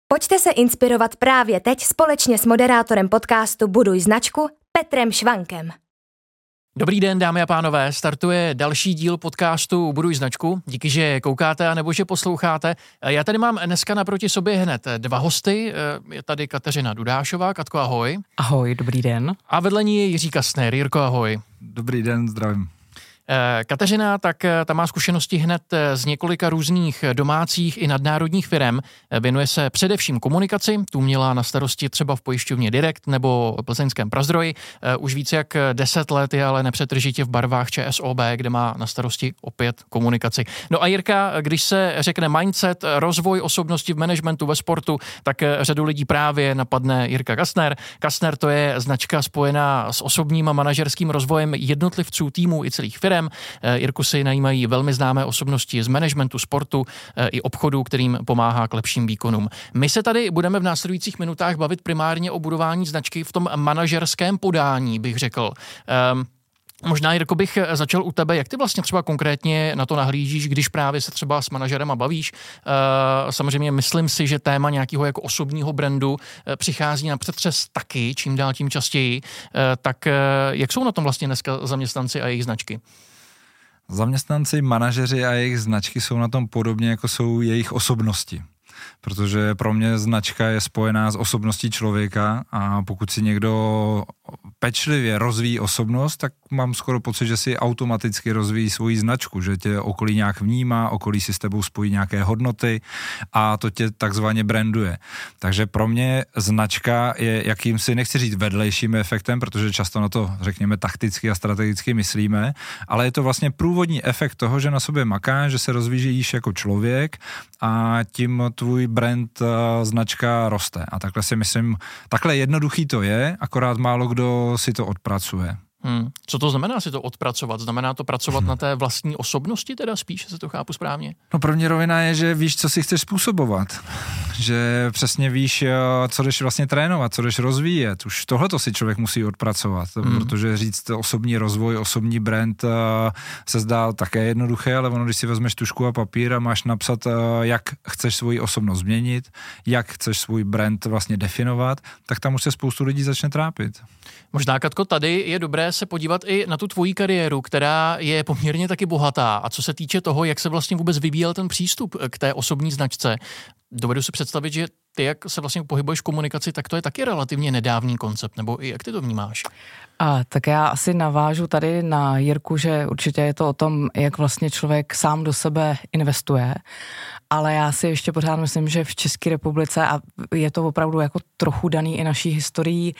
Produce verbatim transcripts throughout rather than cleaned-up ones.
Pojďte se inspirovat právě teď společně s moderátorem podcastu Buduj značku Petrem Švankem. Dobrý den, dámy a pánové, startuje další díl podcastu Buduj značku. Díky, že koukáte a nebo že posloucháte. Já tady mám dneska naproti sobě hned dva hosty. Je tady Kateřina Dudášová. Katko, ahoj. Ahoj, dobrý den. A vedle ní je Jiří Kastner. Jirko, ahoj. Dobrý den, zdravím. Kateřina, tak ta má zkušenosti hned z několika různých domácích i nadnárodních firem. Věnuje se především komunikaci, tu měla na starosti třeba v pojišťovně Direkt nebo plzeňském Prazdroji. Už více jak deset let je ale nepřetržitě v barvách ČSOB, kde má na starosti opět komunikaci. No a Jirka, když se řekne mindset, rozvoj osobnosti v managementu, ve sportu, tak řadu lidí právě napadne Jirka Kastner. Kastner, to je značka spojená s osobním a manažerským rozvojem jednotlivců, týmů i celých firem. Jirku si najímají velmi známé osobnosti z managementu, sportu i obchodu, kterým pomáhá k lepším výkonům. My se tady budeme v následujících minutách bavit primárně o budování značky v tom manažerském podání, bych řekl. Um, Možná, Jirko, bych začal u tebe. Jak ty vlastně třeba konkrétně na to nahlížíš, když právě se třeba s manažerem a bavíš? Samozřejmě myslím si, že téma nějakého jako osobního brandu přichází na přetřes taky, čím dál tím častěji. Tak jak jsou na tom vlastně dneska zaměstnanci a jejich značky? Zaměstnanci, manažeři a jejich značky jsou na tom podobně, jako jsou jejich osobnosti. Protože pro mě značka je spojená s osobností člověka a pokud si někdo pečlivě rozvíjí osobnost, tak mám skoro pocit, že si automaticky rozvíjí svoji značku, že tě okolí nějak vnímá, okolí si s tebou spojí nějaké hodnoty a to tě takzvaně branduje. Takže pro mě značka je jakýmsi, nechci říct vedlejším efektem, protože často na to, řekněme, takticky a strategicky myslíme, ale je to vlastně průvodní efekt toho, že na sobě makáš, že se rozvíjíš jako člověk a tím tvůj brand, značka roste. A takhle si myslím, takhle jednoduchý to je, akorát málo kdo si to odpracuje. Hmm. Co to znamená si to odpracovat? Znamená to pracovat hmm. na té vlastní osobnosti teda spíš, se to chápu správně? No první rovina je, že víš, co si chceš způsobovat. Že přesně víš, co jdeš vlastně trénovat, co jdeš rozvíjet. Už tohleto si člověk musí odpracovat, hmm. protože říct osobní rozvoj, osobní brand se zdá také jednoduché, ale ono, když si vezmeš tužku a papír a máš napsat, jak chceš svoji osobnost změnit, jak chceš svůj brand vlastně definovat, tak tam už se spoustu lidí začne trápit. Možná, Katko, tady je dobré se podívat i na tu tvoji kariéru, která je poměrně taky bohatá. A co se týče toho, jak se vlastně vůbec vyvíjel ten přístup k té osobní značce, dovedu si představit, že ty, jak se vlastně pohybuješ v komunikaci, tak to je taky relativně nedávný koncept, nebo i jak ty to vnímáš? A tak já asi navážu tady na Jirku, že určitě je to o tom, jak vlastně člověk sám do sebe investuje, ale já si ještě pořád myslím, že v České republice, a je to opravdu jako trochu daný i naší historií,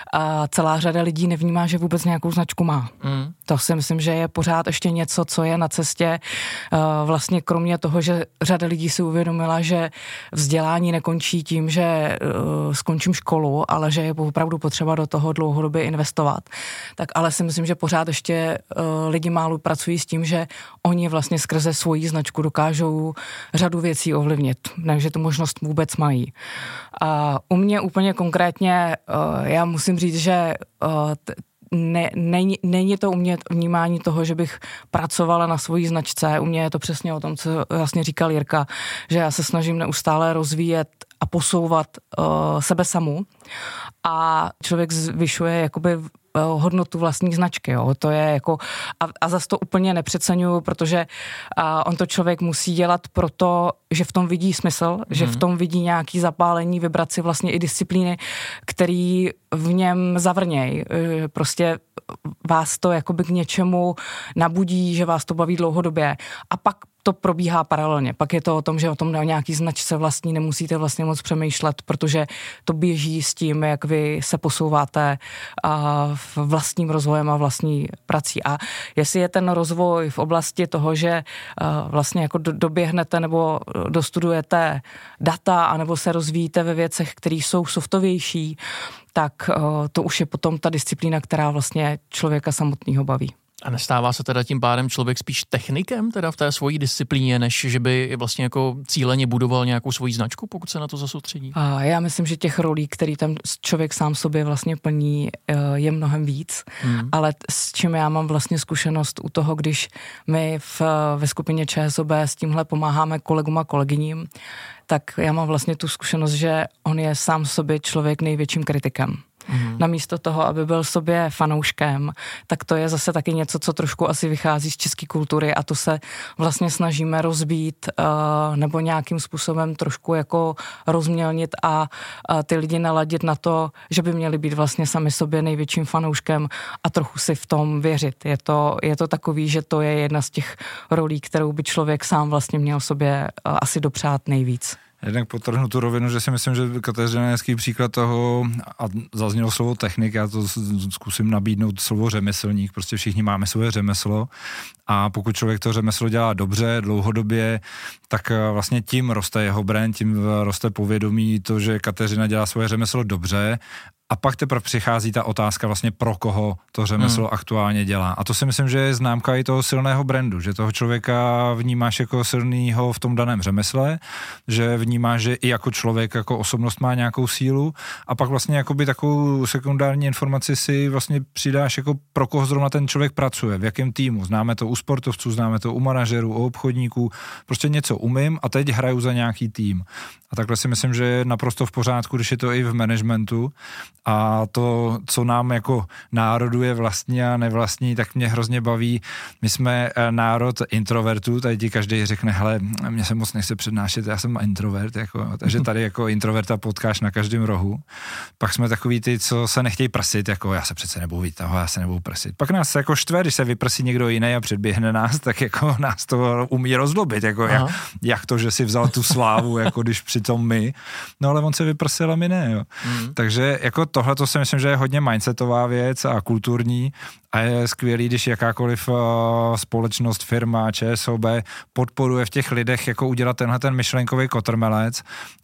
a celá řada lidí nevnímá, že vůbec nějakou značku má. Mm. To si myslím, že je pořád ještě něco, co je na cestě, vlastně kromě toho, že řada lidí si uvědomila, že vzdělání nekončí tím, že skončím školu, ale že je opravdu potřeba do toho dlouhodobě investovat. Tak ale si myslím, že pořád ještě uh, lidi málo pracují s tím, že oni vlastně skrze svoji značku dokážou řadu věcí ovlivnit, takže tu možnost vůbec mají. A u mě úplně konkrétně, uh, já musím říct, že uh, t- Ne, není, není to u mě vnímání toho, že bych pracovala na svojí značce. U mě je to přesně o tom, co vlastně říkal Jirka, že já se snažím neustále rozvíjet a posouvat uh, sebe samu a člověk zvyšuje jakoby hodnotu vlastní značky, jo. To je jako, a, a zase to úplně nepřeceňuju, protože a, on to člověk musí dělat proto, že v tom vidí smysl, mm. že v tom vidí nějaký zapálení, vibraci, vlastně i disciplíny, který v něm zavrněj. Prostě vás to jakoby k něčemu nabudí, že vás to baví dlouhodobě. A pak to probíhá paralelně. Pak je to o tom, že o tom na nějaký značce vlastní nemusíte vlastně moc přemýšlet, protože to běží s tím, jak vy se posouváte v vlastním rozvojem a vlastní prací. A jestli je ten rozvoj v oblasti toho, že vlastně jako doběhnete nebo dostudujete data, anebo se rozvíjíte ve věcech, které jsou softovější, tak to už je potom ta disciplína, která vlastně člověka samotného baví. A nestává se teda tím pádem člověk spíš technikem teda v té svojí disciplíně, než že by vlastně jako cíleně budoval nějakou svoji značku, pokud se na to zasoustředí? A já myslím, že těch rolí, který tam člověk sám sobě vlastně plní, je mnohem víc, hmm. ale s čím já mám vlastně zkušenost u toho, když my v, ve skupině ČSOB s tímhle pomáháme kolegům a kolegyním, tak já mám vlastně tu zkušenost, že on je sám sobě člověk největším kritikem. Mm. Namísto toho, aby byl sobě fanouškem, tak to je zase taky něco, co trošku asi vychází z české kultury a to se vlastně snažíme rozbít uh, nebo nějakým způsobem trošku jako rozmělnit a uh, ty lidi naladit na to, že by měli být vlastně sami sobě největším fanouškem a trochu si v tom věřit. Je to, je to takový, že to je jedna z těch rolí, kterou by člověk sám vlastně měl sobě uh, asi dopřát nejvíc. Jednak potrhnu tu rovinu, že si myslím, že Kateřina je hezký příklad toho, a zaznělo slovo technik, já to zkusím nabídnout slovo řemeslník, prostě všichni máme svoje řemeslo a pokud člověk to řemeslo dělá dobře, dlouhodobě, tak vlastně tím roste jeho brand, tím roste povědomí to, že Kateřina dělá svoje řemeslo dobře. A pak teprve přichází ta otázka vlastně pro koho to řemeslo hmm. aktuálně dělá. A to si myslím, že je známka i toho silného brandu, že toho člověka vnímáš jako silnýho v tom daném řemesle, že vnímáš, že i jako člověk, jako osobnost má nějakou sílu a pak vlastně jakoby takovou sekundární informaci si vlastně přidáš jako pro koho zrovna ten člověk pracuje, v jakém týmu. Známe to u sportovců, známe to u manažerů, u obchodníků, prostě něco umím a teď hraju za nějaký tým. A takhle si myslím, že je naprosto v pořádku, když je to i v managementu. A to, co nám jako národu je vlastní a nevlastní, tak mě hrozně baví. My jsme národ introvertů, tady ti každý řekne, hele, mě se moc nechce přednášet, já jsem introvert, jako, takže tady jako introverta potkáš na každém rohu. Pak jsme takový ty, co se nechtějí prsit, jako já se přece nebudu vytáhovat, já se nebudu prsit. Pak nás jako štve, když se vyprsí někdo jiný a předběhne nás, tak jako nás to umí rozdobit, jako jak, jak to, že si vzal tu slávu, jako když přitom my, no ale on se vyprsil a my ne, jo. Mm. Takže jako tohle to si myslím, že je hodně mindsetová věc a kulturní a je skvělý, když jakákoliv uh, společnost, firma, ČSOB podporuje v těch lidech jako udělat tenhle ten myšlenkový kotrmelec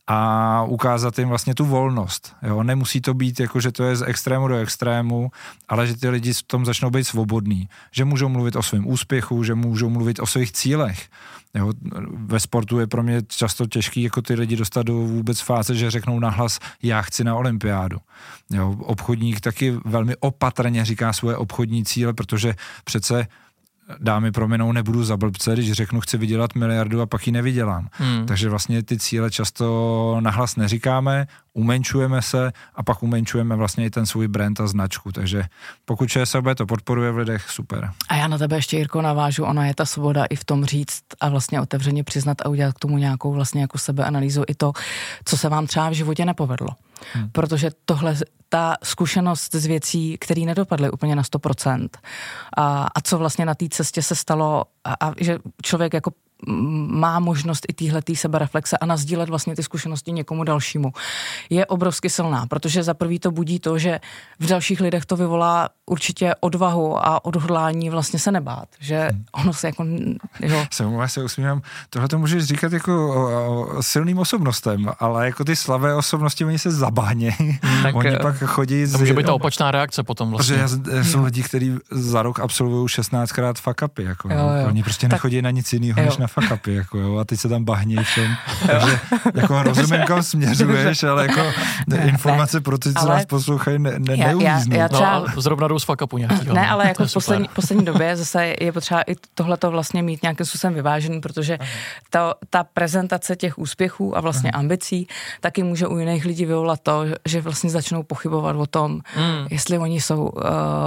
a ukázat jim vlastně tu volnost. Jo? Nemusí to být jako, že to je z extrému do extrému, ale že ty lidi v tom začnou být svobodní. Že můžou mluvit o svém úspěchu, že můžou mluvit o svých cílech. Jo? Ve sportu je pro mě často těžký jako ty lidi dostat do vůbec fáze, že řeknou nahlas, já chci na olympiádu. Jo? Obchodník taky velmi opatrně říká svoje obchodní cíle, protože přece dámy prominou, nebudu za blbce, když řeknu, chci vydělat miliardu a pak ji nevydělám. Hmm. Takže vlastně ty cíle často nahlas neříkáme, umenšujeme se a pak umenšujeme vlastně i ten svůj brand a značku. Takže pokud ČSOB to podporuje v lidech, super. A já na tebe ještě, Jirko, navážu, ona je ta svoboda i v tom říct a vlastně otevřeně přiznat a udělat k tomu nějakou vlastně jako sebeanalýzu i to, co se vám třeba v životě nepovedlo. Hmm. Protože tohle, ta zkušenost z věcí, které nedopadly úplně na sto procent a, a co vlastně na té cestě se stalo a, a že člověk jako má možnost i téhletý sebereflexe a nazdílet vlastně ty zkušenosti někomu dalšímu, je obrovsky silná, protože za prvý to budí to, že v dalších lidech to vyvolá určitě odvahu a odhodlání vlastně se nebát, že ono se jako, jo. Já se usmívám, tohle to můžeš říkat jako o, o silným osobnostem, ale jako ty slavé osobnosti, oni se zabahnějí, tak oni pak chodí z... To může být ta opačná reakce potom vlastně. Protože já, já jsou lidi, kteří za rok absolvují šestnáctkrát fuck upy, jako, jo, jo. Oni prostě tak, nechodí na nic jiného, než na fuck upy, jako jo, a teď se tam bahnějí všem. Takže jako rozumím, kam směřuješ, ale jako informace pro ty, co nás poslouchají, ne, ne, neuvíznou. No, zrovna jdou z fuck upu nějakýho. Ne, ale jako v poslední, poslední době zase je potřeba i tohleto vlastně mít nějakým způsobem vyvážený, protože ta, ta prezentace těch úspěchů a vlastně ambicí taky může u jiných lidí vyvolat to, že vlastně začnou pochybovat o tom, mm. jestli oni jsou uh,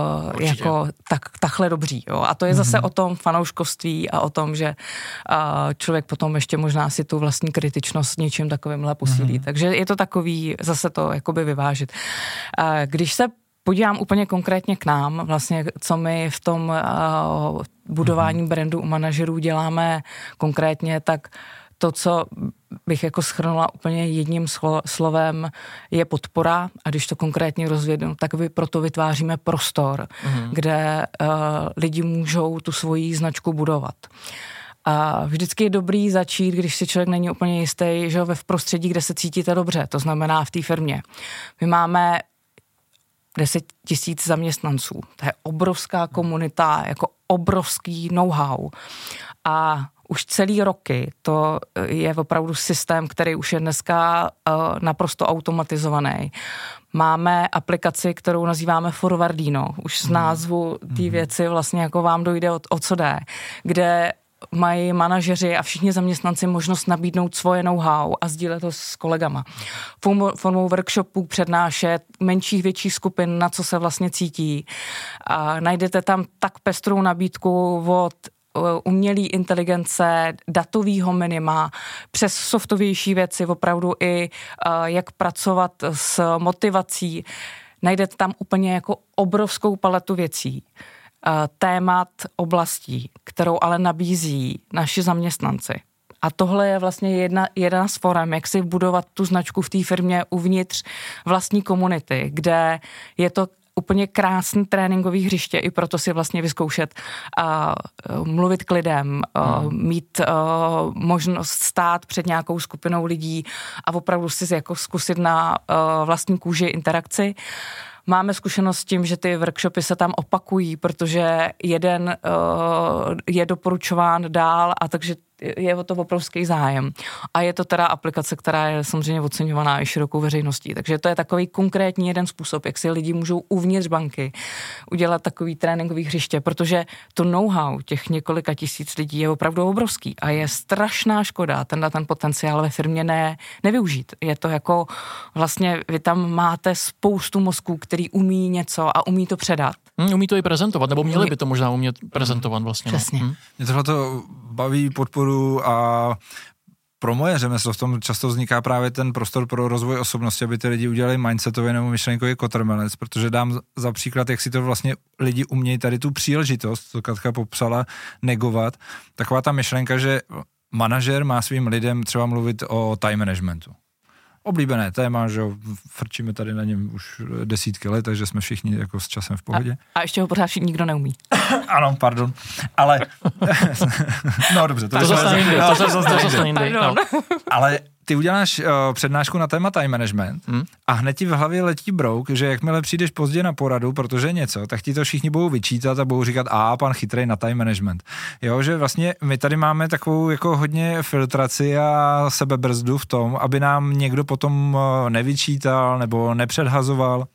jako tak, takhle dobří. Jo? A to je zase mm. o tom fanouškovství a o tom, že uh, člověk potom ještě možná si tu vlastní kritičnost něčím takovýmhle posílí. Mm. Takže je to takový zase to jakoby vyvážit. Uh, když se podívám úplně konkrétně k nám, vlastně co my v tom uh, budování mm. brandu u manažerů děláme konkrétně, tak to, co bych jako shrnula úplně jedním slo- slovem, je podpora a když to konkrétně rozvědnu, tak my proto vytváříme prostor, mm. kde uh, lidi můžou tu svoji značku budovat. A vždycky je dobrý začít, když si člověk není úplně jistý, že ve v prostředí, kde se cítíte dobře, to znamená v té firmě. My máme deset tisíc zaměstnanců. To je obrovská komunita jako obrovský know-how. A už celý roky to je opravdu systém, který už je dneska uh, naprosto automatizovaný. Máme aplikaci, kterou nazýváme Forwardino. Už z názvu té věci vlastně jako vám dojde o, o co jde, kde mají manažeři a všichni zaměstnanci možnost nabídnout svoje know-how a sdílet to s kolegama. Formou workshopů přednášet menších, větších skupin, na co se vlastně cítí. A najdete tam tak pestrou nabídku od umělé inteligence, datového minima, přes softovější věci, opravdu i jak pracovat s motivací. Najdete tam úplně jako obrovskou paletu věcí. Témat, oblastí, kterou ale nabízí naši zaměstnanci. A tohle je vlastně jedna, jedna z forem, jak si budovat tu značku v té firmě uvnitř vlastní komunity, kde je to úplně krásný tréninkový hřiště, i proto si vlastně vyzkoušet uh, mluvit k lidem, uh, hmm. mít uh, možnost stát před nějakou skupinou lidí a opravdu si jako zkusit na uh, vlastní kůži interakci. Máme zkušenost s tím, že ty workshopy se tam opakují, protože jeden uh, je doporučován dál a takže je o to obrovský zájem. A je to teda aplikace, která je samozřejmě oceňovaná i širokou veřejností. Takže to je takový konkrétní jeden způsob, jak si lidi můžou uvnitř banky udělat takový tréninkový hřiště, protože to know-how těch několika tisíc lidí je opravdu obrovský a je strašná škoda tenhle ten potenciál ve firmě ne, nevyužít. Je to jako vlastně vy tam máte spoustu mozků, který umí něco a umí to předat. Hmm, umí to i prezentovat, nebo měli by to možná umět prezentovat vlastně. Přesně. No. Hmm. Mě tohle to baví, podporu a pro moje řemeslo v tom často vzniká právě ten prostor pro rozvoj osobnosti, aby ty lidi udělali mindsetový nebo myšlenkový kotrmelec, protože dám za příklad, jak si to vlastně lidi umějí tady tu příležitost, co Katka popsala, negovat. Taková ta myšlenka, že manažer má svým lidem třeba mluvit o time managementu. Oblíbené téma, že frčíme tady na něm už desítky let, takže jsme všichni jako s časem v pohodě. A, a ještě ho pořád nikdo neumí. Ano, pardon, ale no dobře, to, to zase jindy, to zase jindy. Ale ty uděláš uh, přednášku na téma time management hmm. a hned ti v hlavě letí brouk, že jakmile přijdeš pozdě na poradu, protože něco, tak ti to všichni budou vyčítat a budou říkat, a pan chytrej na time management. Jo, že vlastně my tady máme takovou jako hodně filtraci a sebebrzdu v tom, aby nám někdo potom uh, nevyčítal nebo nepředhazoval.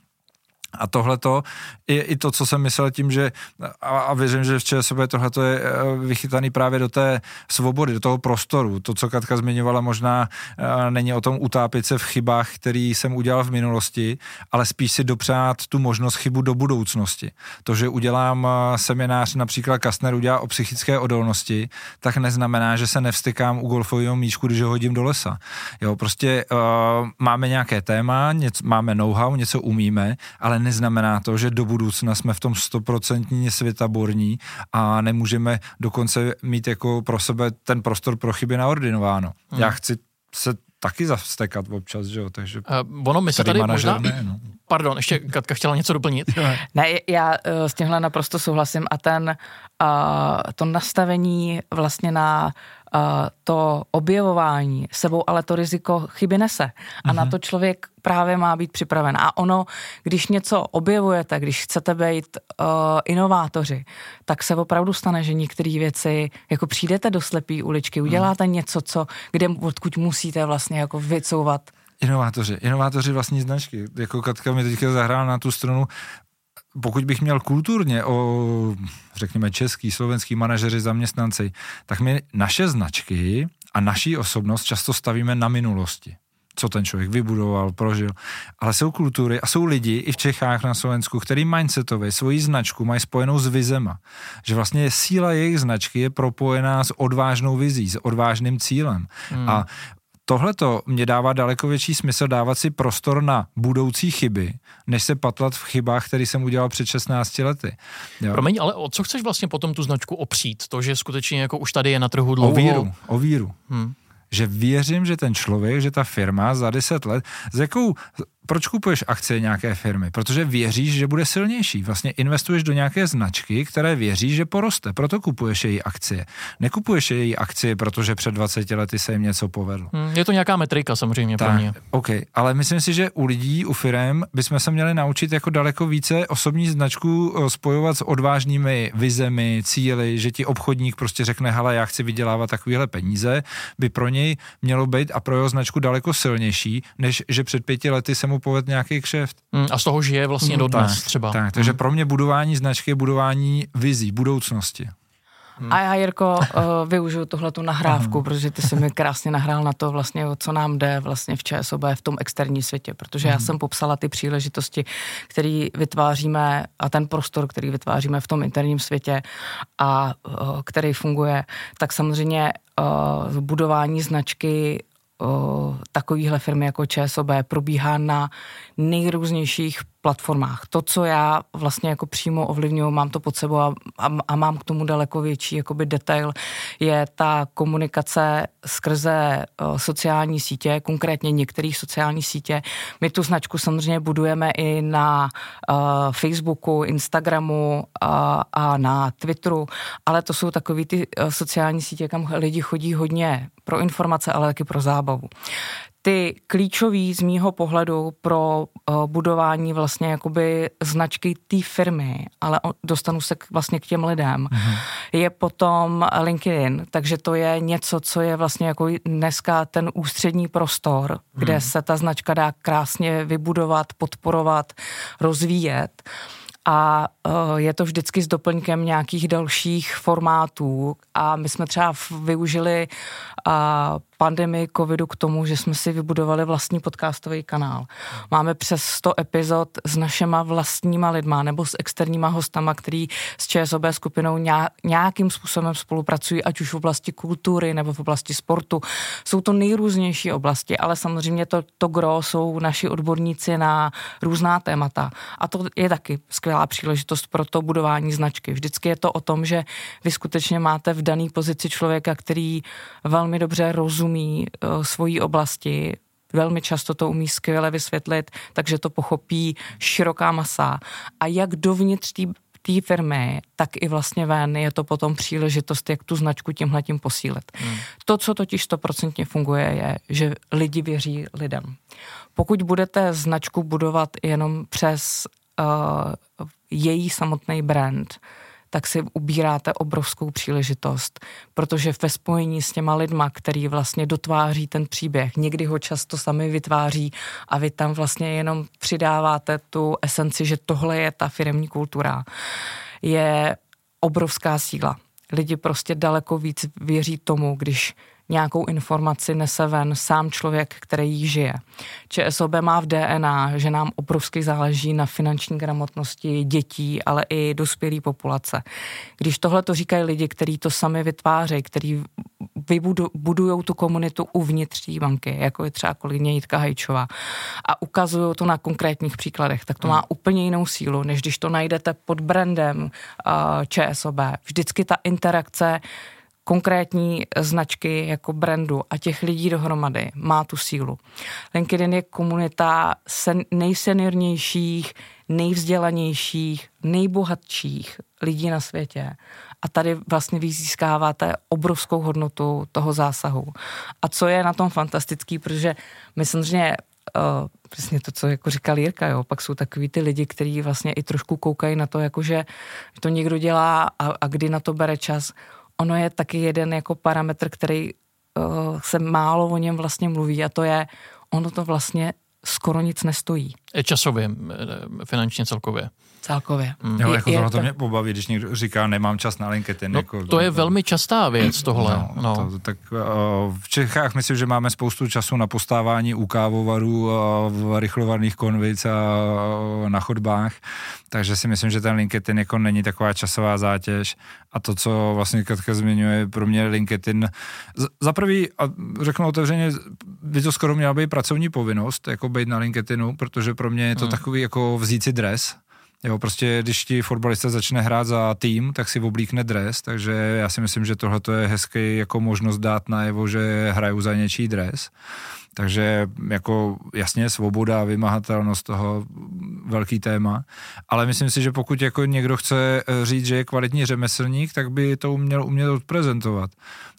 A tohleto je i to, co jsem myslel tím, že a, a věřím, že v ČSOB tohleto je vychytaný právě do té svobody, do toho prostoru. To, co Katka zmiňovala, možná a, není o tom utápit se v chybách, který jsem udělal v minulosti, ale spíš si dopřát tu možnost chybu do budoucnosti. To, že udělám seminář, například Kastner udělá o psychické odolnosti, tak neznamená, že se nevstykám u golfového míčku, když ho hodím do lesa. Jo, prostě uh, máme nějaké téma, něco, máme know-how, něco umíme, ale neznamená to, že do budoucna jsme v tom stoprocentně světaborní a nemůžeme dokonce mít jako pro sebe ten prostor pro chyby naordinováno. Hmm. Já chci se taky zavstekat občas, že jo, takže... Uh, ono, my se tady možná... Ne, no. Pardon, ještě Katka chtěla něco doplnit. Ne, já uh, s tímhle naprosto souhlasím a ten, uh, to nastavení vlastně na uh, to objevování sebou, ale to riziko chyby nese. A uh-huh. na to člověk právě má být připraven. A ono, když něco objevujete, když chcete být uh, inovátoři, tak se opravdu stane, že některé věci, jako přijdete do slepý uličky, uděláte uh-huh. něco, co, kde odkud musíte vlastně jako vycouvat. Inovátoři, inovátoři vlastní značky. Jako Katka mi teďka zahrála na tu stranu. Pokud bych měl kulturně o, řekněme, český, slovenský manažeři, zaměstnanci, tak my naše značky a naší osobnost často stavíme na minulosti. Co ten člověk vybudoval, prožil. Ale jsou kultury a jsou lidi i v Čechách, na Slovensku, který mindsetově svoji značku mají spojenou s vizema. Že vlastně síla jejich značky je propojená s odvážnou vizí, s odvážným cílem. Hmm. A tohleto mě dává daleko větší smysl dávat si prostor na budoucí chyby, než se patlat v chybách, které jsem udělal před šestnácti lety. Jo. Promiň, ale o co chceš vlastně potom tu značku opřít? To, že skutečně jako už tady je na trhu dlouho? O víru, o víru. Hmm. Že věřím, že ten člověk, že ta firma za deset let, s jakou proč kupuješ akcie nějaké firmy? Protože věříš, že bude silnější. Vlastně investuješ do nějaké značky, které věříš, že poroste. Proto kupuješ její akcie. Nekupuješ její akcie, protože před dvaceti lety se jim něco povedlo. Hmm, je to nějaká metrika samozřejmě tak, pro mě. OK, ale myslím si, že u lidí, u firem bychom se měli naučit jako daleko více osobní značku spojovat s odvážnými vizemi, cíli, že ti obchodník prostě řekne, hele, já chci vydělávat takovéhle peníze, by pro něj mělo být a pro jeho značku daleko silnější, než že před pěti lety se mu povedl nějaký kšeft. Hmm, a z toho žije vlastně hmm, dodnes tak, třeba. Tak, takže hmm. pro mě budování značky je budování vizí, budoucnosti. Hmm. A já, Jirko, uh, využiju tuhletu nahrávku, Aha. protože ty jsi mi krásně nahrál na to vlastně, o co nám jde vlastně v ČSOB v tom externím světě, protože hmm. já jsem popsala ty příležitosti, které vytváříme a ten prostor, který vytváříme v tom interním světě a uh, který funguje, tak samozřejmě uh, budování značky uh, takovýhle firmy jako ČSOB probíhá na nejrůznějších platformách. To, co já vlastně jako přímo ovlivňuji, mám to pod sebou a, a, a mám k tomu daleko větší jakoby detail, je ta komunikace skrze uh, sociální sítě, konkrétně některých sociální sítě. My tu značku samozřejmě budujeme i na uh, Facebooku, Instagramu uh, a na Twitteru, ale to jsou takový ty uh, sociální sítě, kam lidi chodí hodně pro informace, ale taky pro zábavu. Ty klíčový z mýho pohledu pro uh, budování vlastně jakoby značky té firmy, ale dostanu se k, vlastně k těm lidem, mm-hmm. je potom LinkedIn, takže to je něco, co je vlastně jako dneska ten ústřední prostor, mm. kde se ta značka dá krásně vybudovat, podporovat, rozvíjet. A uh, je to vždycky s doplňkem nějakých dalších formátů a my jsme třeba využili uh, pandemii covidu k tomu, že jsme si vybudovali vlastní podcastový kanál. Máme přes sto epizod s našima vlastníma lidma nebo s externíma hostama, který s ČSOB skupinou nějakým způsobem spolupracují, ať už v oblasti kultury nebo v oblasti sportu. Jsou to nejrůznější oblasti, ale samozřejmě to, to gro jsou naši odborníci na různá témata. A to je taky skvělá příležitost pro to budování značky. Vždycky je to o tom, že vy skutečně máte v dané pozici člověka, který velmi dobře rozumí uh, svojí oblasti, velmi často to umí skvěle vysvětlit, takže to pochopí široká masa. A jak dovnitř té firmy, tak i vlastně ven je to potom příležitost, jak tu značku tímhletím posílit. Hmm. To, co totiž stoprocentně funguje, je, že lidi věří lidem. Pokud budete značku budovat jenom přes uh, její samotný brand, tak si ubíráte obrovskou příležitost, protože ve spojení s těma lidma, který vlastně dotváří ten příběh, někdy ho často sami vytváří a vy tam vlastně jenom přidáváte tu esenci, že tohle je ta firemní kultura, je obrovská síla. Lidi prostě daleko víc věří tomu, když nějakou informaci nese ven sám člověk, který ji žije. ČSOB má v D N A, že nám obrovsky záleží na finanční gramotnosti dětí, ale i dospělé populace. Když tohle to říkají lidi, kteří to sami vytvářejí, kteří budují tu komunitu uvnitř té banky, jako je třeba kolegyně Jitka Hajčová, a ukazují to na konkrétních příkladech, tak to má úplně jinou sílu, než když to najdete pod brandem uh, ČSOB. Vždycky ta interakce konkrétní značky jako brandu a těch lidí dohromady má tu sílu. LinkedIn je komunita sen, nejseniornějších, nejvzdělanějších, nejbohatších lidí na světě. A tady vlastně vy získáváte obrovskou hodnotu toho zásahu. A co je na tom fantastický, protože my samozřejmě uh, přesně to, co jako říkal Jirka, jo, pak jsou takový ty lidi, kteří vlastně i trošku koukají na to, jakože to někdo dělá a, a kdy na to bere čas. Ono je taky jeden jako parametr, který uh, se málo o něm vlastně mluví, a to je, ono to vlastně skoro nic nestojí. Časově, finančně celkově. Celkově. Mm. Jo, jako tohle to mě pobaví, když někdo říká, nemám čas na LinkedIn. No, jako, to je to, velmi častá věc tohle. No, no. To, tak uh, v Čechách myslím, že máme spoustu času na postávání u kávovarů, uh, v rychlovaných konvic a uh, na chodbách, takže si myslím, že ten LinkedIn jako není taková časová zátěž. A to, co vlastně Katka zmiňuje, pro mě LinkedIn, za prvý, a řeknu otevřeně, by to skoro měla být pracovní povinnost, jako být na LinkedInu, protože pro mě je to hmm. takový jako vzít si dres, Jo, prostě když ti fotbalista začne hrát za tým, tak si oblíkne dres, takže já si myslím, že tohle je hezký jako možnost dát najevo, že hrajou za něčí dres. Takže jako jasně svoboda, vymahatelnost toho velký téma, ale myslím si, že pokud jako někdo chce říct, že je kvalitní řemeslník, tak by to uměl umět odprezentovat.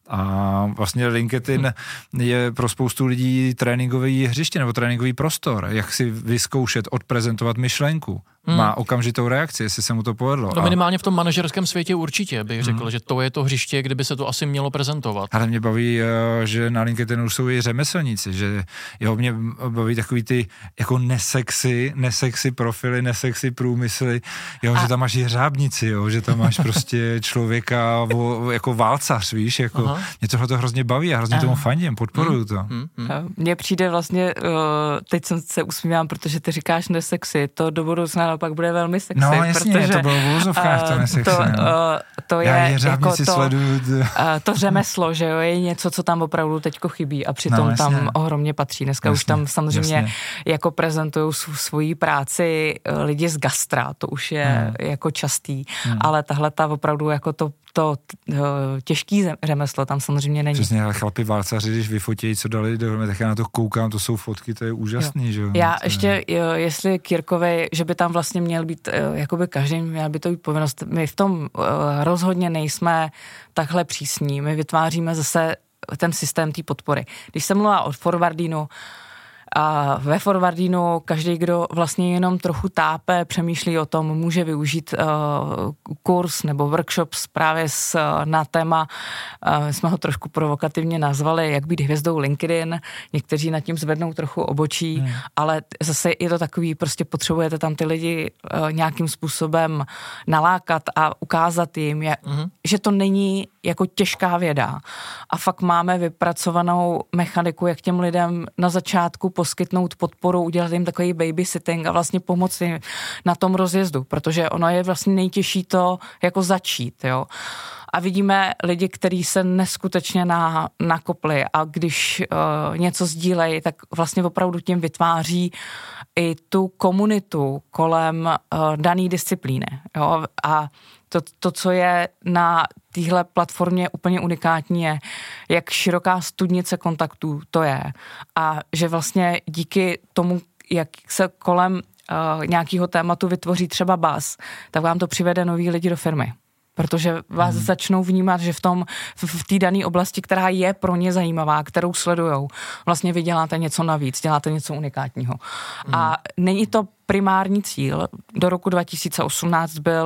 A vlastně LinkedIn je pro spoustu lidí tréninkový hřiště nebo tréninkový prostor, jak si vyzkoušet, odprezentovat myšlenku. Hmm. Má okamžitou reakci, jestli se mu to povedlo. No minimálně v tom manažerském světě určitě bych řekl, hmm. že to je to hřiště, kde by se to asi mělo prezentovat. Ale mě baví, že na LinkedInu jsou i řemeslníci, že jo, mě baví takový ty jako nesexy, nesexy profily, nesexy průmysly, jo, a... že tam máš i řábnici, jo, že tam máš prostě člověka vo, jako válcař, víš, jako Aha. mě tohle to hrozně baví a hrozně Aha. tomu fandím, podporuju hmm. to. Hmm. Hmm. Mně přijde vlastně, teď jsem se usmívám, protože ty říkáš nesexy, to do budoucna pak bude velmi sexy. No jasně, protože, to bylo v úzovkách to nesexy. To, no. to je jako to, sleduju. to řemeslo, že jo, je něco, co tam opravdu teďko chybí a přitom no, tam ohromně patří. Dneska jasně, už tam samozřejmě jasně. jako prezentují svoji práci lidi z gastra, to už je hmm. jako častý, hmm. ale tahle ta opravdu jako to to těžký řemeslo tam samozřejmě není. Přesně, ale chlapi válcaři, když vyfotějí, co dali dohromady, tak já na to koukám, to jsou fotky, to je úžasný, jo. že jo. Já to ještě, je... jo, jestli k Jirkovi, že by tam vlastně měl být, jakoby každý, měl by to být povinnost, my v tom rozhodně nejsme takhle přísní, my vytváříme zase ten systém té podpory. Když se mluvá o forwardinu, a ve forwardinu každý, kdo vlastně jenom trochu tápe, přemýšlí o tom, může využít uh, kurz nebo workshops právě s, na téma, uh, jsme ho trošku provokativně nazvali, jak být hvězdou LinkedIn. Někteří nad tím zvednou trochu obočí, hmm. ale zase je to takový, prostě potřebujete tam ty lidi uh, nějakým způsobem nalákat a ukázat jim, jak, hmm. že to není jako těžká věda. A fakt máme vypracovanou mechaniku, jak těm lidem na začátku poskytnout podporu, udělat jim takový babysitting a vlastně pomoci jim na tom rozjezdu, protože ono je vlastně nejtěžší to jako začít, jo. A vidíme lidi, kteří se neskutečně na, nakopli a když uh, něco sdílejí, tak vlastně opravdu tím vytváří i tu komunitu kolem uh, dané disciplíny, jo. A to, to, co je na téhle platformě úplně unikátní, je, jak široká studnice kontaktů to je. A že vlastně díky tomu, jak se kolem uh, nějakého tématu vytvoří třeba buzz, tak vám to přivede nový lidi do firmy. Protože vás hmm. začnou vnímat, že v tom, v, v té dané oblasti, která je pro ně zajímavá, kterou sledujou, vlastně vy děláte něco navíc, děláte něco unikátního. Hmm. A není to primární cíl. Do roku dva tisíce osmnáct byl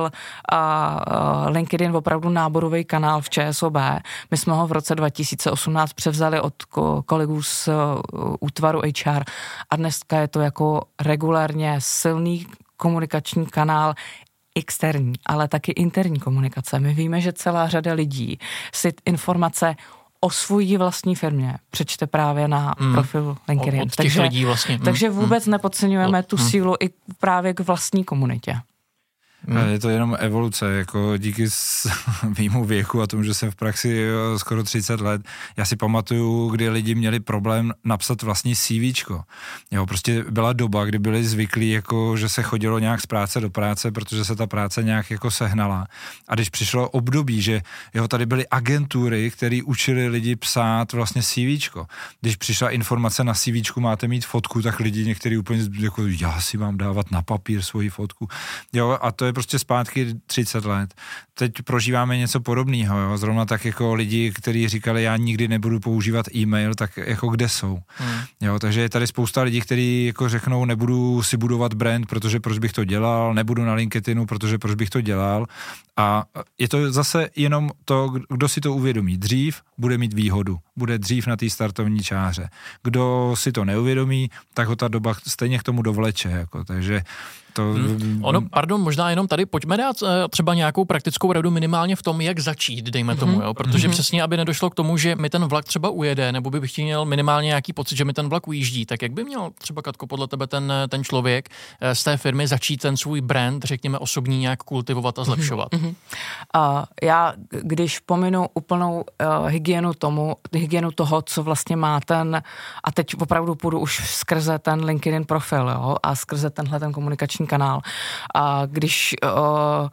uh, LinkedIn opravdu náborový kanál v ČSOB. My jsme ho v roce dva tisíce osmnáct převzali od kolegů z uh, útvaru H R a dneska je to jako regulárně silný komunikační kanál, externí, ale taky interní komunikace. My víme, že celá řada lidí si informace o svojí vlastní firmě přečte právě na mm. profil LinkedIn. Od těch takže, lidí vlastně. Takže vůbec mm. nepodceňujeme od, tu mm. sílu i právě k vlastní komunitě. Hmm. Je to jenom evoluce, jako díky svýmu věku a tomu, že jsem v praxi skoro třicet let, já si pamatuju, kdy lidi měli problém napsat vlastní CVčko. Jo, prostě byla doba, kdy byli zvyklí, jako, že se chodilo nějak z práce do práce, protože se ta práce nějak jako sehnala. A když přišlo období, že jo, tady byly agentury, které učili lidi psát vlastně CVčko. Když přišla informace na CVčku, máte mít fotku, tak lidi některý úplně jako, já si mám dávat na papír svoji fotku. Jo, a to je prostě zpátky třicet let. Teď prožíváme něco podobného, jo? Zrovna tak jako lidi, kteří říkali, já nikdy nebudu používat e-mail, tak jako kde jsou. Hmm. Jo, takže je tady spousta lidí, kteří jako řeknou, nebudu si budovat brand, protože proč bych to dělal, nebudu na LinkedInu, protože proč bych to dělal. A je to zase jenom to, kdo si to uvědomí dřív, bude mít výhodu. Bude dřív na té startovní čáře. Kdo si to neuvědomí, tak ho ta doba stejně k tomu dovleče. Jako, takže to... Hmm. Ono, pardon, možná jenom tady pojďme dát třeba nějakou praktickou radu minimálně v tom, jak začít, dejme tomu, jo? Protože mm-hmm. přesně, aby nedošlo k tomu, že mi ten vlak třeba ujede, nebo by bych měl minimálně nějaký pocit, že mi ten vlak ujíždí, tak jak by měl třeba, Katko, podle tebe ten, ten člověk z té firmy začít ten svůj brand, řekněme, osobní nějak kultivovat a zlepšovat? Mm-hmm. Uh, já, když pominu úplnou uh, hygienu tomu, hygienu toho, co vlastně má ten, a teď opravdu půjdu už skrze ten LinkedIn profil, jo, a skrze tenhle ten komunikační kanál. A když uh,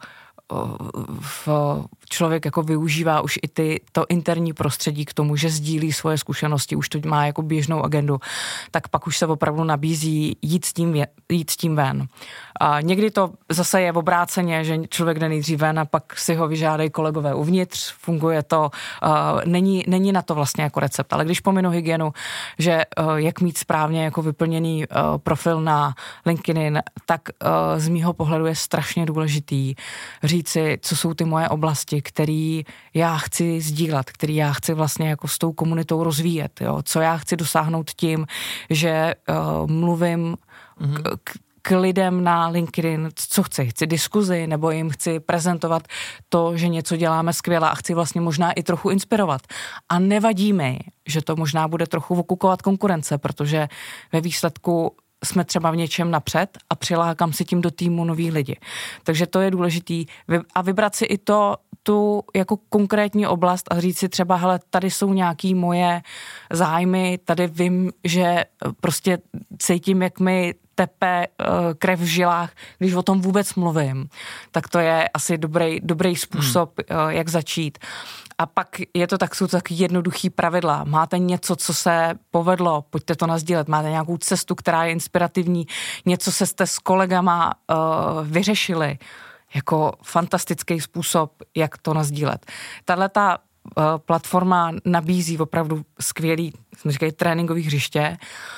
v člověk jako využívá už i ty, to interní prostředí k tomu, že sdílí svoje zkušenosti, už to má jako běžnou agendu, tak pak už se opravdu nabízí jít s tím, jít s tím ven. A někdy to zase je v obráceně, že člověk jde nejdřív ven a pak si ho vyžádají kolegové uvnitř, funguje to, uh, není, není na to vlastně jako recept, ale když pominu hygienu, že uh, jak mít správně jako vyplněný uh, profil na LinkedIn, tak uh, z mýho pohledu je strašně důležitý říci, co jsou ty moje oblasti, který já chci sdílet, který já chci vlastně jako s tou komunitou rozvíjet, jo? Co já chci dosáhnout tím, že uh, mluvím mm-hmm. k, k lidem na LinkedIn, co chci, chci diskuzi, nebo jim chci prezentovat to, že něco děláme skvěle a chci vlastně možná i trochu inspirovat. A nevadí mi, že to možná bude trochu okukovat konkurence, protože ve výsledku jsme třeba v něčem napřed a přilákám si tím do týmu nový lidi. Takže to je důležitý. A vybrat si i to, tu jako konkrétní oblast a říct si třeba, hele, tady jsou nějaký moje zájmy, tady vím, že prostě cítím, jak mi tepe krev v žilách, když o tom vůbec mluvím. Tak to je asi dobrý, dobrý způsob, hmm. jak začít. A pak je to tak, jsou to taky jednoduchý pravidla. Máte něco, co se povedlo, pojďte to nasdílet. Máte nějakou cestu, která je inspirativní, něco se jste s kolegama uh, vyřešili. Jako fantastický způsob, jak to nasdílet. Tahleta uh, platforma nabízí opravdu skvělý, jsme říkali, tréninkový hřiště.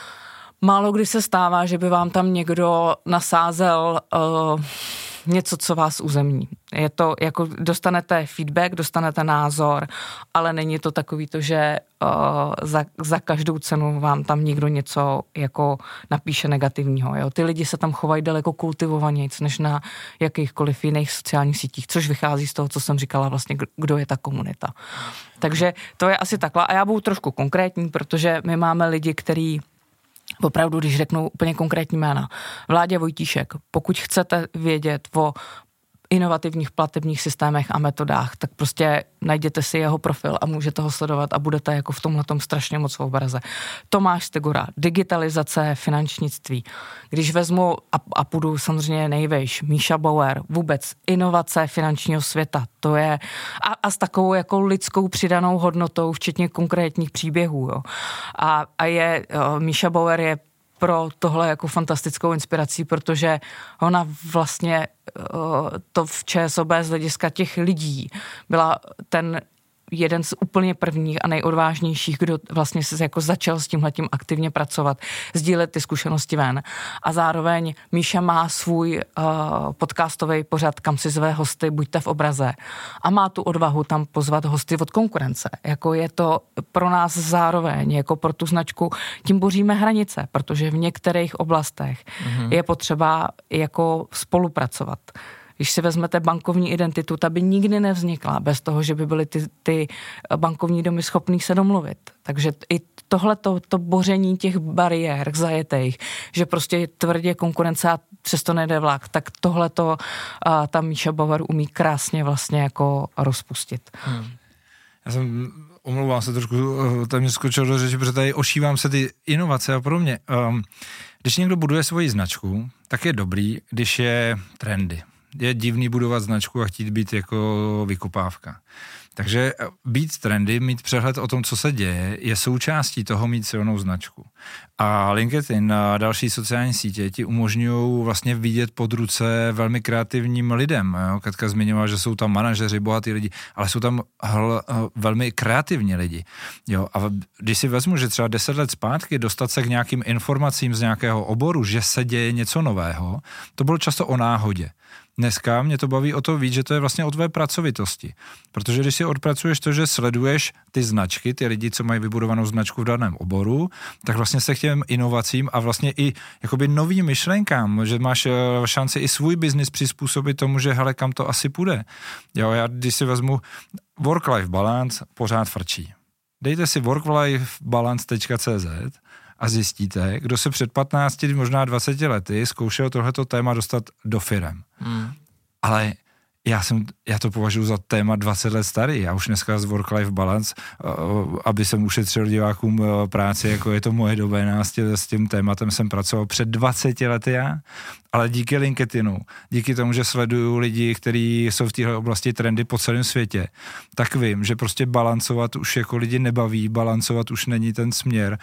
Málo kdy se stává, že by vám tam někdo nasázel uh, něco, co vás uzemní. Je to, jako dostanete feedback, dostanete názor, ale není to takový to, že uh, za, za každou cenu vám tam někdo něco jako napíše negativního. Jo? Ty lidi se tam chovají daleko kultivovanějc, než na jakýchkoliv jiných sociálních sítích, což vychází z toho, co jsem říkala vlastně, kdo je ta komunita. Takže to je asi takhle. A já budu trošku konkrétní, protože my máme lidi, který opravdu, když řeknu úplně konkrétní jména. Vládě Vojtíšek, pokud chcete vědět o inovativních platebních systémech a metodách, tak prostě najděte si jeho profil a můžete ho sledovat a budete jako v tomhletom strašně moc v obraze. Tomáš Stegura, digitalizace finančnictví. Když vezmu a, a půjdu samozřejmě nejvejš, Míša Bauer, vůbec inovace finančního světa, to je a, a s takovou jako lidskou přidanou hodnotou, včetně konkrétních příběhů. Jo. A, a je, jo, Míša Bauer je pro tohle jako fantastickou inspirací, protože ona vlastně to v ČSOB z hlediska těch lidí byla ten jeden z úplně prvních a nejodvážnějších, kdo vlastně se jako začal s tímhletím aktivně pracovat, sdílet ty zkušenosti ven. A zároveň Míša má svůj uh, podcastový pořad, kam si zve hosty, buďte v obraze. A má tu odvahu tam pozvat hosty od konkurence. Jako je to pro nás zároveň, jako pro tu značku, tím boříme hranice, protože v některých oblastech mm-hmm. je potřeba jako spolupracovat. Když si vezmete bankovní identitu, ta by nikdy nevznikla bez toho, že by byly ty, ty bankovní domy schopný se domluvit. Takže i tohleto, to boření těch bariér zajetých, že prostě je tvrdě konkurence a přesto nejde vlak, tak tohleto a, ta Míša Bauer umí krásně vlastně jako rozpustit. Hmm. Já jsem, omlouvám se trošku, tam mě skočil do řeči, protože tady ošívám se ty inovace a pro mě. Um, když někdo buduje svoji značku, tak je dobrý, když je trendy. Je divný budovat značku a chtít být jako vykopávka. Takže být trendy, mít přehled o tom, co se děje, je součástí toho mít silnou značku. A LinkedIn a další sociální sítě ti umožňují vlastně vidět pod ruce velmi kreativním lidem. Jo? Katka zmiňovala, že jsou tam manažeři, bohatí lidi, ale jsou tam hl, velmi kreativní lidi. Jo? A když si vezmu, že třeba deset let zpátky dostat se k nějakým informacím z nějakého oboru, že se děje něco nového, to bylo často o náhodě. Dneska mě to baví o to víc, že to je vlastně o tvé pracovitosti. Protože když si odpracuješ to, že sleduješ ty značky, ty lidi, co mají vybudovanou značku v daném oboru, tak vlastně se k těm inovacím a vlastně i jakoby novým myšlenkám, že máš šanci i svůj biznis přizpůsobit tomu, že hele, kam to asi půjde. Jo, já když si vezmu work-life balance, pořád frčí. Dejte si work-life balance tečka cé zet a zjistíte, kdo se před patnácti, možná dvaceti lety zkoušel tohleto téma dostat do firem. Hmm. Ale já, jsem, já to považuji za téma dvacet let starý. Já už dneska z work-life balance, aby jsem ušetřil divákům práci, jako je to moje doména, s tím tématem jsem pracoval před dvaceti lety já, ale díky LinkedInu, díky tomu, že sleduju lidi, kteří jsou v téhle oblasti trendy po celém světě, tak vím, že prostě balancovat už jako lidi nebaví, balancovat už není ten směr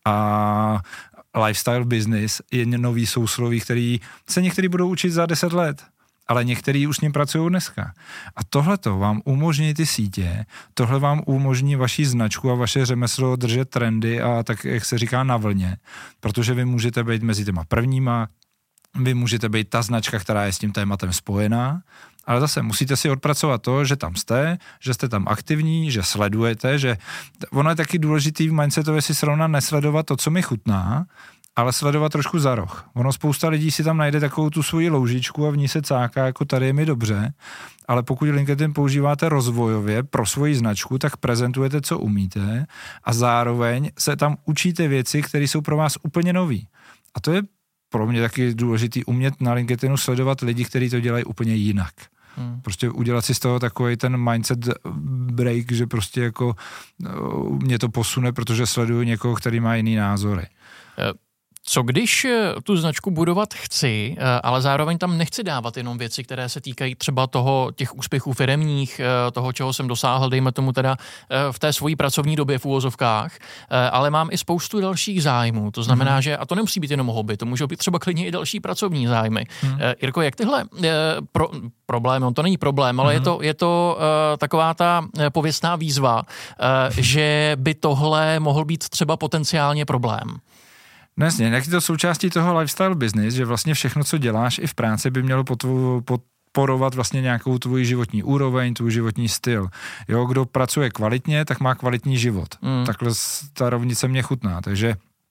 a lifestyle business je nový sousloví, který se někteří budou učit za deset let. Ale některý už s ním pracují dneska. A tohleto vám umožní ty sítě, tohle vám umožní vaši značku a vaše řemeslo držet trendy a tak, jak se říká, na vlně. Protože vy můžete být mezi těma prvníma, vy můžete být ta značka, která je s tím tématem spojená, ale zase musíte si odpracovat to, že tam jste, že jste tam aktivní, že sledujete, že ono je taky důležitý v mindsetově si srovnat nesledovat to, co mi chutná, ale sledovat trošku za roh. Ono spousta lidí si tam najde takovou tu svoji loužičku a v ní se cáká, jako tady je mi dobře, ale pokud LinkedIn používáte rozvojově pro svoji značku, tak prezentujete, co umíte a zároveň se tam učíte věci, které jsou pro vás úplně nový. A to je pro mě taky důležitý umět na LinkedInu sledovat lidi, kteří to dělají úplně jinak. Hmm. Prostě udělat si z toho takový ten mindset break, že prostě jako mě to posune, protože sleduju někoho, který má jiný názory. Co když tu značku budovat chci, ale zároveň tam nechci dávat jenom věci, které se týkají třeba toho, těch úspěchů firemních, toho, čeho jsem dosáhl, dejme tomu teda v té svojí pracovní době v úvozovkách, ale mám i spoustu dalších zájmů. To znamená, mm. že, a to nemusí být jenom hobby, to můžou být třeba klidně i další pracovní zájmy. Mm. Jirko, jak tyhle pro, problém, on to není problém, ale mm. je to, je to uh, taková ta pověstná výzva, uh, že by tohle mohl být třeba potenciálně problém. No jasně, jak je to součástí toho lifestyle business, že vlastně všechno, co děláš i v práci, by mělo podporovat vlastně nějakou tvůj životní úroveň, tvůj životní styl. Jo, kdo pracuje kvalitně, tak má kvalitní život. Mm. Takhle ta rovnice mě chutná, takže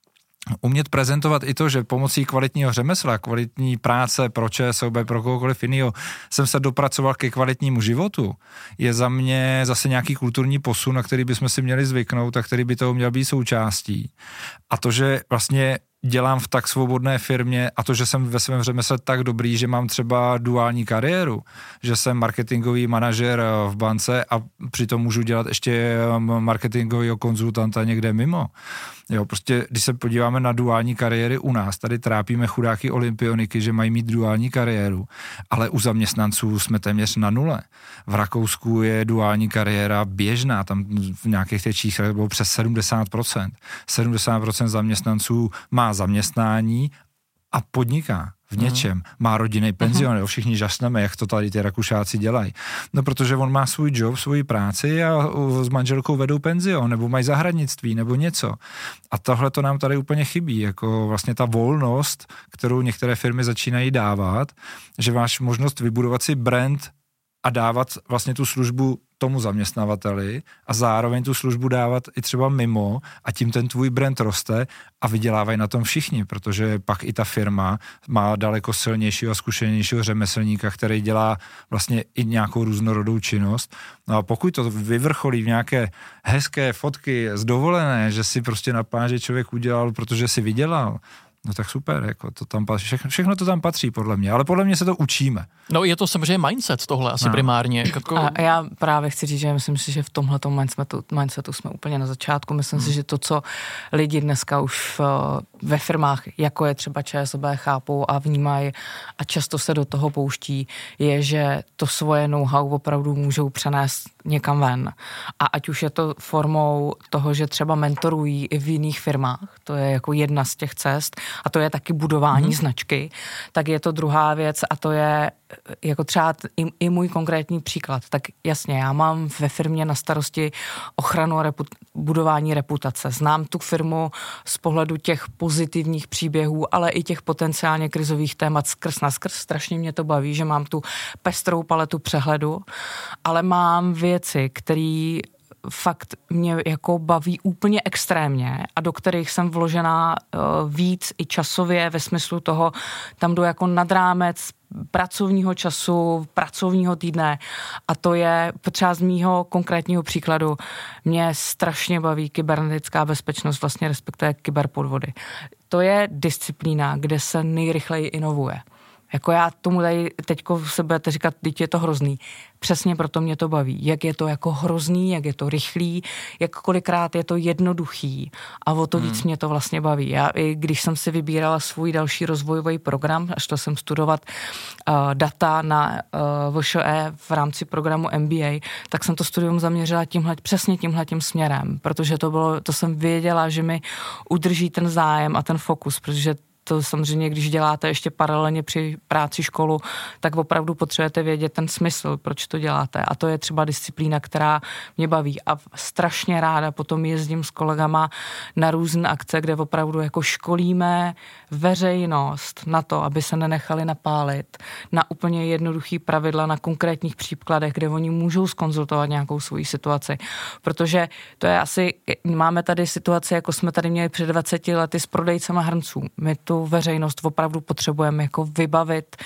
umět prezentovat i to, že pomocí kvalitního řemesla, kvalitní práce pro ČSOB, pro kohokoliv jiného jsem se dopracoval ke kvalitnímu životu, je za mě zase nějaký kulturní posun, na který bychom si měli zvyknout a který by toho měl být součástí. A to, že vlastně dělám v tak svobodné firmě a to, že jsem ve svém řemesle tak dobrý, že mám třeba duální kariéru, že jsem marketingový manažer v bance a přitom můžu dělat ještě marketingového konzultanta někde mimo. Jo, prostě, když se podíváme na duální kariéry u nás, tady trápíme chudáky olympioniky, že mají mít duální kariéru, ale u zaměstnanců jsme téměř na nule. V Rakousku je duální kariéra běžná, tam v nějakých těch číslech bylo přes sedmdesát procent. sedmdesát procent zaměstnanců má zaměstnání a podniká v něčem, má rodinný penzion, jo, všichni žasneme, jak to tady ty Rakušáci dělají. No, protože on má svůj job, svoji práci a s manželkou vedou penzion, nebo mají zahradnictví, nebo něco. A tohle to nám tady úplně chybí, jako vlastně ta volnost, kterou některé firmy začínají dávat, že máš možnost vybudovat si brand a dávat vlastně tu službu tomu zaměstnavateli a zároveň tu službu dávat i třeba mimo a tím ten tvůj brand roste a vydělávají na tom všichni, protože pak i ta firma má daleko silnějšího a zkušenějšího řemeslníka, který dělá vlastně i nějakou různorodou činnost. No a pokud to vyvrcholí v nějaké hezké fotky z dovolené, že si prostě na pláži člověk udělal, protože si vydělal, no tak super, jako to tam patří, všechno, všechno to tam patří podle mě, ale podle mě se to učíme. No je to samozřejmě mindset tohle asi no. primárně. Jako... A já právě chci říct, že myslím si, že v tomhletom mindsetu, mindsetu jsme úplně na začátku. Myslím hmm. si, že to, co lidi dneska už v, ve firmách, jako je třeba ČSOB, chápou a vnímají a často se do toho pouští, je, že to svoje know-how opravdu můžou přenést někam ven. A ať už je to formou toho, že třeba mentorují i v jiných firmách, to je jako jedna z těch cest, a to je taky budování mm-hmm. značky, tak je to druhá věc a to je jako třeba i, i můj konkrétní příklad. Tak jasně, já mám ve firmě na starosti ochranu a reput, budování reputace. Znám tu firmu z pohledu těch pozitivních příběhů, ale i těch potenciálně krizových témat skrz na skrz. Strašně mě to baví, že mám tu pestrou paletu přehledu, ale mám věci, které fakt mě jako baví úplně extrémně a do kterých jsem vložená uh, víc i časově ve smyslu toho, tam jdu jako nad rámec pracovního času, pracovního týdne a to je třeba z mýho konkrétního příkladu. Mě strašně baví kybernetická bezpečnost, vlastně respektive kyberpodvody. To je disciplína, kde se nejrychleji inovuje. Jako já tomu tady teďko se budete říkat, teď je to hrozný. Přesně proto mě to baví. Jak je to jako hrozný, jak je to rychlý, jak kolikrát je to jednoduchý a o to víc hmm. mě to vlastně baví. Já i když jsem si vybírala svůj další rozvojový program, až to jsem studovat uh, data na uh, V Š E v rámci programu M B A, tak jsem to studium zaměřila tímhle, přesně tímhletím směrem, protože to bylo, to jsem věděla, že mi udrží ten zájem a ten fokus, protože to samozřejmě, když děláte ještě paralelně při práci školu, tak opravdu potřebujete vědět ten smysl, proč to děláte. A to je třeba disciplína, která mě baví. A strašně ráda potom jezdím s kolegama na různé akce, kde opravdu jako školíme veřejnost na to, aby se nenechali napálit, na úplně jednoduchý pravidla, na konkrétních příkladech, kde oni můžou zkonzultovat nějakou svoji situaci. Protože to je asi, máme tady situaci, jako jsme tady měli před dvaceti lety s prodejcema hrnců. My tu veřejnost opravdu potřebujeme jako vybavit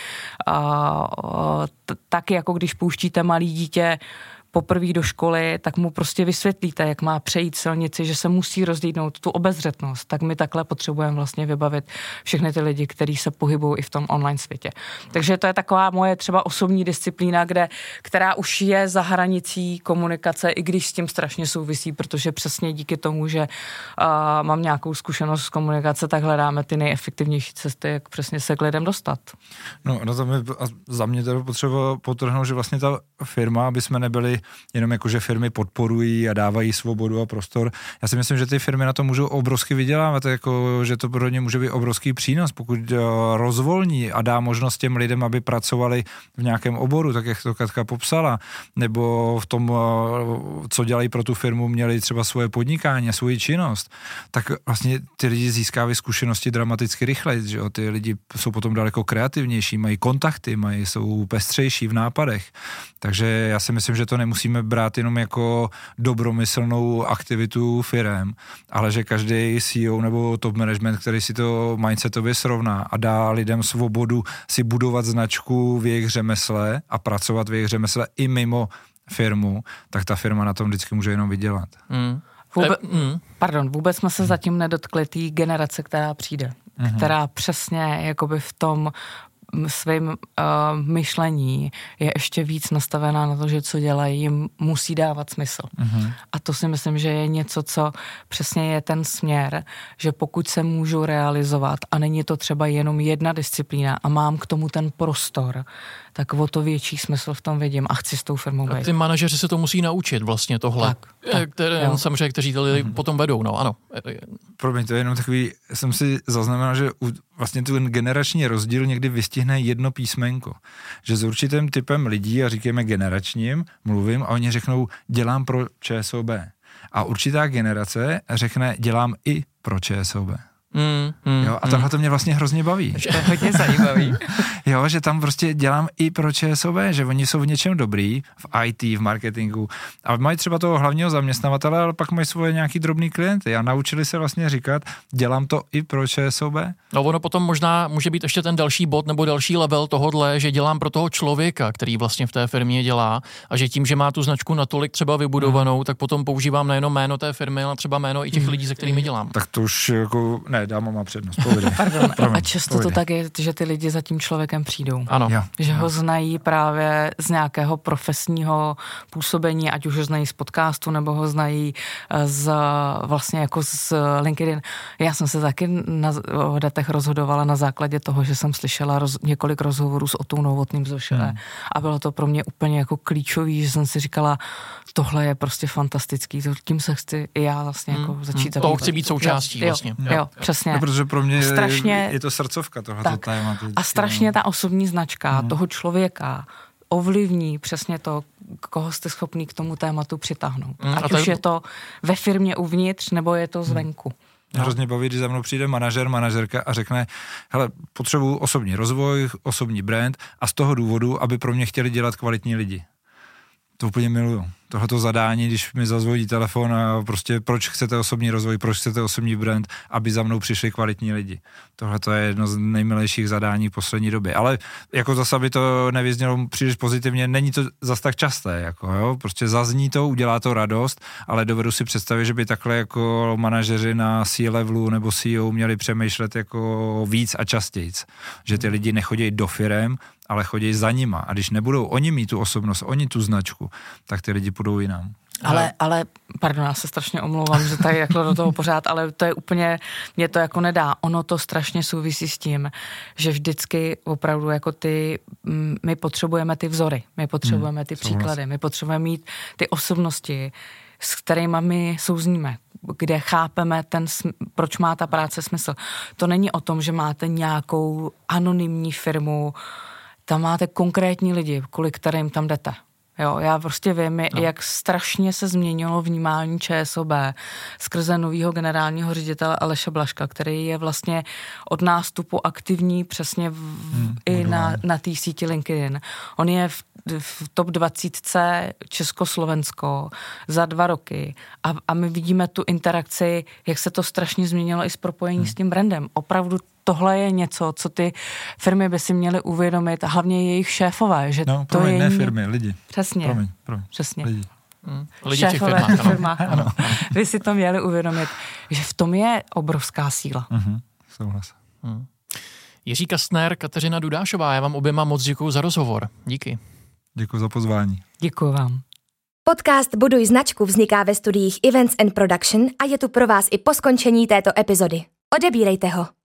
a, t- tak, jako když pouštíte malý dítě poprvé do školy, tak mu prostě vysvětlíte, jak má přejít silnici, že se musí rozdídnout tu obezřetnost, tak my takhle potřebujeme vlastně vybavit všechny ty lidi, kteří se pohybují i v tom online světě. Takže to je taková moje třeba osobní disciplína, kde, která už je za hranicí komunikace, i když s tím strašně souvisí, protože přesně díky tomu, že uh, mám nějakou zkušenost z komunikace, tak hledáme ty nejefektivnější cesty, jak přesně se k lidem dostat. No, no to mi, za mě to potřeba potrhnout, že vlastně ta firma, aby jsme nebyli jenom jako, že firmy podporují a dávají svobodu a prostor. Já si myslím, že ty firmy na to můžou obrovsky vydělávat, jako, že to pro ně může být obrovský přínos, pokud rozvolní a dá možnost těm lidem, aby pracovali v nějakém oboru, tak jak to Katka popsala, nebo v tom, co dělají pro tu firmu, měli třeba svoje podnikání, svoji činnost, tak vlastně ty lidi získávají zkušenosti dramaticky rychleji, že jo? Ty lidi jsou potom daleko kreativnější, mají kontakty, mají, jsou pestřejší v nápadech. Takže já si myslím, že to nemusíme brát jenom jako dobromyslnou aktivitu firem, ale že každý C E O nebo top management, který si to mindsetově srovná a dá lidem svobodu si budovat značku v jejich řemesle a pracovat v jejich řemesle i mimo firmu, tak ta firma na tom vždycky může jenom vydělat. Mm. Vůbe, e, mm. Pardon, vůbec jsme se zatím nedotkli té generace, která přijde, mm. která přesně jakoby v tom svým uh, myšlení je ještě víc nastavená na to, že co dělají, jim musí dávat smysl. Uh-huh. A to si myslím, že je něco, co přesně je ten směr, že pokud se můžu realizovat a není to třeba jenom jedna disciplína a mám k tomu ten prostor, tak o to větší smysl v tom vidím a chci s tou firmou být. A ty manažeři se to musí naučit vlastně tohle, tak, tak, které jo. samozřejmě, kteří to lidi mm-hmm. potom vedou, no ano. Promiň, to je jenom takový, jsem si zaznamenal, že vlastně ten generační rozdíl někdy vystihne jedno písmenko. Že s určitým typem lidí, a říkáme generačním, mluvím a oni řeknou, dělám pro ČSOB. A určitá generace řekne, dělám i pro ČSOB. Mm, mm, jo, a tohle to mě vlastně hrozně baví. To je hodně zajímavý. Jo, že tam prostě dělám i pro ČSOB, že oni jsou v něčem dobrý, v I T, v marketingu a mají třeba toho hlavního zaměstnavatele, ale pak mají svoje nějaký drobný klienty a naučili se vlastně říkat, dělám to i pro ČSOB. No ono potom možná může být ještě ten další bod nebo další level tohodle, že dělám pro toho člověka, který vlastně v té firmě dělá a že tím, že má tu značku natolik třeba vybudovanou, mm. tak potom používám nejenom jméno té firmy, ale třeba jméno i těch lidí, se kterými dělám. Tak to už jako, ne, dáma má přednost, povědej. Pardon, Promiň, a často povědej. To tak je, že ty lidi za tím člověkem přijdou. Ano. Jo, že jo. ho znají právě z nějakého profesního působení, ať už ho znají z podcastu, nebo ho znají z, vlastně jako z LinkedIn. Já jsem se taky na o datech rozhodovala na základě toho, že jsem slyšela roz, několik rozhovorů s Otou Novotným z Ošele hmm. a bylo to pro mě úplně jako klíčový, že jsem si říkala, tohle je prostě fantastický, tím se chci i já vlastně jako začít hmm. Toho chci být součástí jo, vlastně. Jo, jo, přesně. Přesně. No, protože pro mě strašně, je, je to srdcovka tohoto téma. A strašně ta osobní značka hmm. toho člověka ovlivní přesně to, koho jste schopný k tomu tématu přitáhnout. Hmm, Ať už je... je to ve firmě uvnitř, nebo je to zvenku. Mě hrozně baví, když za mnou přijde manažer, manažerka a řekne, hele, potřebuju osobní rozvoj, osobní brand a z toho důvodu, aby pro mě chtěli dělat kvalitní lidi. To úplně miluju. Tohleto zadání, když mi zazvoní telefon a prostě proč chcete osobní rozvoj, proč chcete osobní brand, aby za mnou přišli kvalitní lidi. Tohle to je jedno z nejmilejších zadání v poslední době. Ale jako zase, aby to nevyznělo příliš pozitivně, není to zas tak časté. Jako, jo? Prostě zazní to, udělá to radost, ale dovedu si představit, že by takhle jako manažeři na C-levelu nebo C E O měli přemýšlet jako víc a častějc. Že ty lidi nechodí do firem, ale chodí za nima. A když nebudou oni mít tu osobnost, oni tu značku, tak ty lidi půjdou jinam. Ale, ale, pardon, já se strašně omlouvám, že tady jako do toho pořád, ale to je úplně, mě to jako nedá. Ono to strašně souvisí s tím, že vždycky opravdu jako ty, my potřebujeme ty vzory, my potřebujeme ty hmm, příklady, my potřebujeme mít ty osobnosti, s kterými my souzníme, kde chápeme ten, proč má ta práce smysl. To není o tom, že máte nějakou anonymní firmu, tam máte konkrétní lidi, kvůli kterým tam jdete. Jo, já prostě vím, no. jak strašně se změnilo vnímání ČSOB skrze novýho generálního ředitele Aleše Blažka, který je vlastně od nástupu aktivní přesně v, hmm, i na, na té síti LinkedIn. On je v, v top dvacet Československo za dva roky a, a my vidíme tu interakci, jak se to strašně změnilo i s propojení hmm. s tím brandem. Opravdu tohle je něco, co ty firmy by si měly uvědomit a hlavně jejich šéfové, že no, to promiň, je... ne firmy, lidi. Přesně. Promiň, promiň. Přesně. Lidi. Hmm. Lidi Šéfové v těch firmách, ano. Ano. Vy si to měli uvědomit, že v tom je obrovská síla. Uh-huh. Souhlas. Hmm. Jiří Kastner, Kateřina Dudášová, já vám oběma moc děkuju za rozhovor. Díky. Děkuji za pozvání. Děkuji vám. Podcast Buduj značku vzniká ve studiích Events and Production a je tu pro vás i po skončení této epizody. Odebírejte ho.